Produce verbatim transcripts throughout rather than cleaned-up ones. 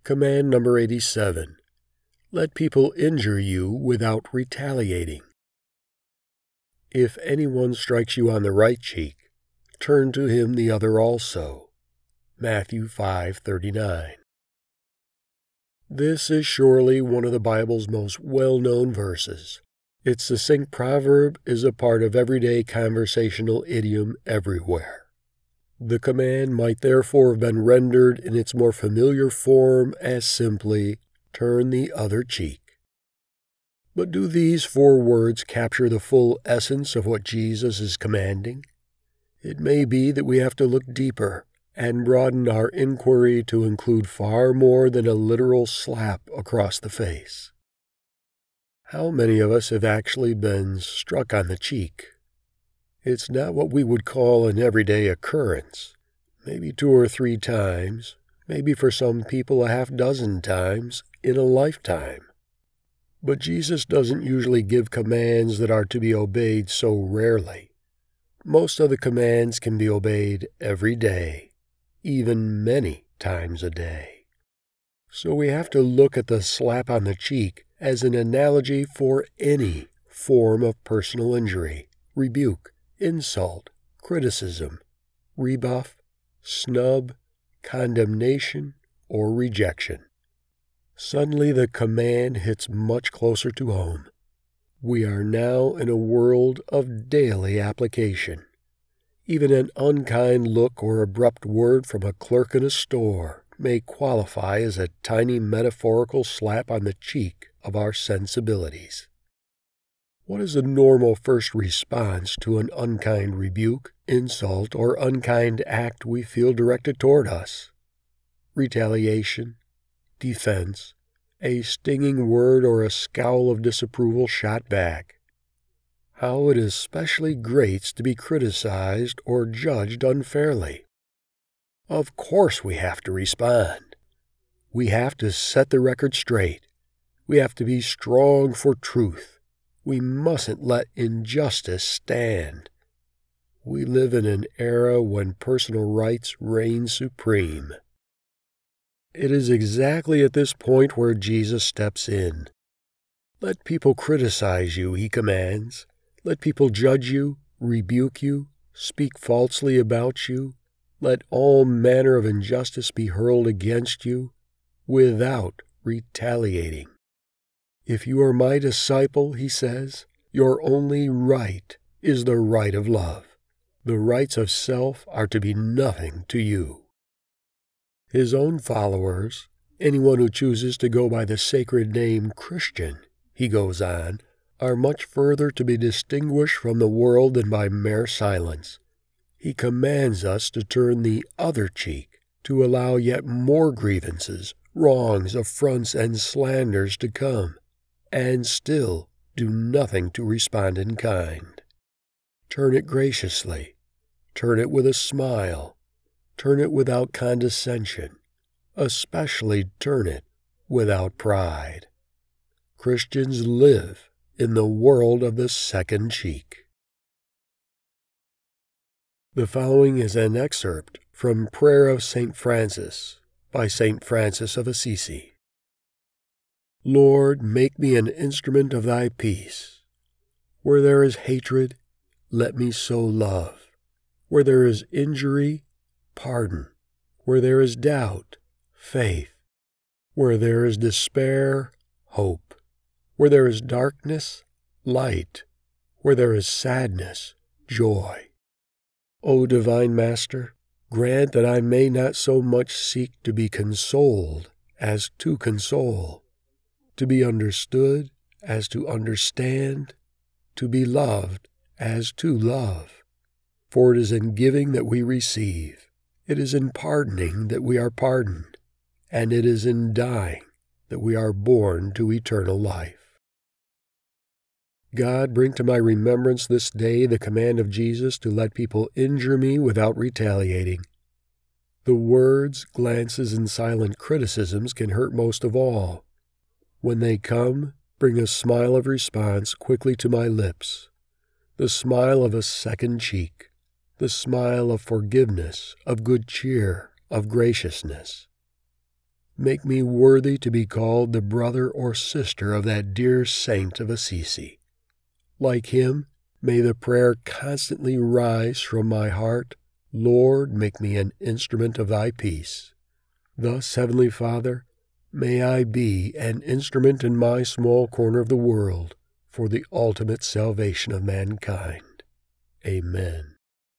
Command number eighty-seven. Let people injure you without retaliating. If anyone strikes you on the right cheek, turn to him the other also. Matthew five thirty-nine. This is surely one of the Bible's most well-known verses. Its succinct proverb is a part of everyday conversational idiom everywhere. The command might therefore have been rendered in its more familiar form as simply, turn the other cheek. But do these four words capture the full essence of what Jesus is commanding? It may be that we have to look deeper and broaden our inquiry to include far more than a literal slap across the face. How many of us have actually been struck on the cheek? It's not what we would call an everyday occurrence. Maybe two or three times, maybe for some people a half dozen times in a lifetime. But Jesus doesn't usually give commands that are to be obeyed so rarely. Most of the commands can be obeyed every day, even many times a day. So we have to look at the slap on the cheek as an analogy for any form of personal injury, rebuke, insult, criticism, rebuff, snub, condemnation, or rejection. Suddenly the command hits much closer to home. We are now in a world of daily application. Even an unkind look or abrupt word from a clerk in a store may qualify as a tiny metaphorical slap on the cheek of our sensibilities. What is a normal first response to an unkind rebuke, insult, or unkind act we feel directed toward us? Retaliation, defense, a stinging word or a scowl of disapproval shot back. How it especially grates to be criticized or judged unfairly. Of course we have to respond. We have to set the record straight. We have to be strong for truth. We mustn't let injustice stand. We live in an era when personal rights reign supreme. It is exactly at this point where Jesus steps in. Let people criticize you, he commands. Let people judge you, rebuke you, speak falsely about you. Let all manner of injustice be hurled against you without retaliating. If you are my disciple, he says, your only right is the right of love. The rights of self are to be nothing to you. His own followers, anyone who chooses to go by the sacred name Christian, he goes on, are much further to be distinguished from the world than by mere silence. He commands us to turn the other cheek, to allow yet more grievances, wrongs, affronts, and slanders to come, and still do nothing to respond in kind. Turn it graciously. Turn it with a smile. Turn it without condescension. Especially turn it without pride. Christians live in the world of the second cheek. The following is an excerpt from Prayer of Saint Francis by Saint Francis of Assisi. Lord, make me an instrument of thy peace. Where there is hatred, let me sow love. Where there is injury, pardon. Where there is doubt, faith. Where there is despair, hope. Where there is darkness, light. Where there is sadness, joy. O divine Master, grant that I may not so much seek to be consoled as to console, to be understood as to understand, to be loved as to love. For it is in giving that we receive, it is in pardoning that we are pardoned, and it is in dying that we are born to eternal life. God, bring to my remembrance this day the command of Jesus to let people injure me without retaliating. The words, glances, and silent criticisms can hurt most of all. When they come, bring a smile of response quickly to my lips, the smile of a second cheek, the smile of forgiveness, of good cheer, of graciousness. make me worthy to be called the brother or sister of that dear saint of Assisi. Like him, may the prayer constantly rise from my heart, Lord, make me an instrument of thy peace. Thus, Heavenly Father, may I be an instrument in my small corner of the world for the ultimate salvation of mankind. Amen.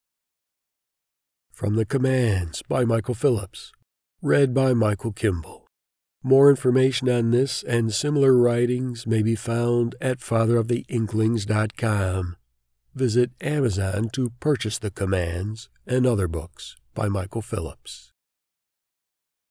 From the Commands by Michael Phillips. Read by Michael Kimball. More information on this and similar writings may be found at father of the inklings dot com. Visit Amazon to purchase the Commands and other books by Michael Phillips.